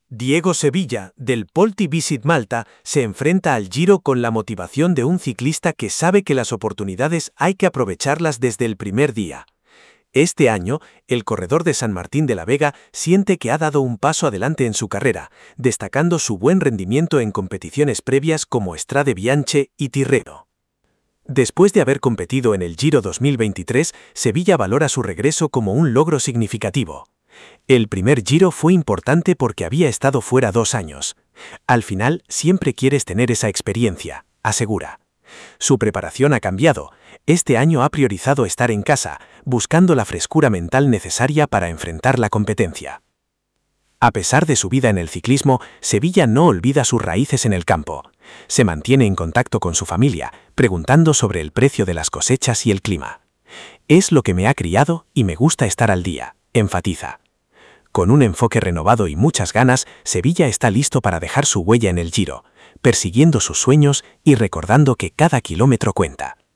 Diego Sevilla, del Polti Visit Malta, se enfrenta al Giro con la motivación de un ciclista que sabe que las oportunidades hay que aprovecharlas desde el primer día. Este año, el corredor de San Martín de la Vega siente que ha dado un paso adelante en su carrera, destacando su buen rendimiento en competiciones previas como Strade Bianche y Tirreno. Después de haber competido en el Giro 2023, Sevilla valora su regreso como un logro significativo. El primer Giro fue importante porque había estado fuera 2 años. Al final, siempre quieres tener esa experiencia, asegura. Su preparación ha cambiado. Este año ha priorizado estar en casa, buscando la frescura mental necesaria para enfrentar la competencia. A pesar de su vida en el ciclismo, Sevilla no olvida sus raíces en el campo. Se mantiene en contacto con su familia, preguntando sobre el precio de las cosechas y el clima. Es lo que me ha criado y me gusta estar al día, enfatiza. Con un enfoque renovado y muchas ganas, Sevilla está listo para dejar su huella en el Giro, persiguiendo sus sueños y recordando que cada kilómetro cuenta.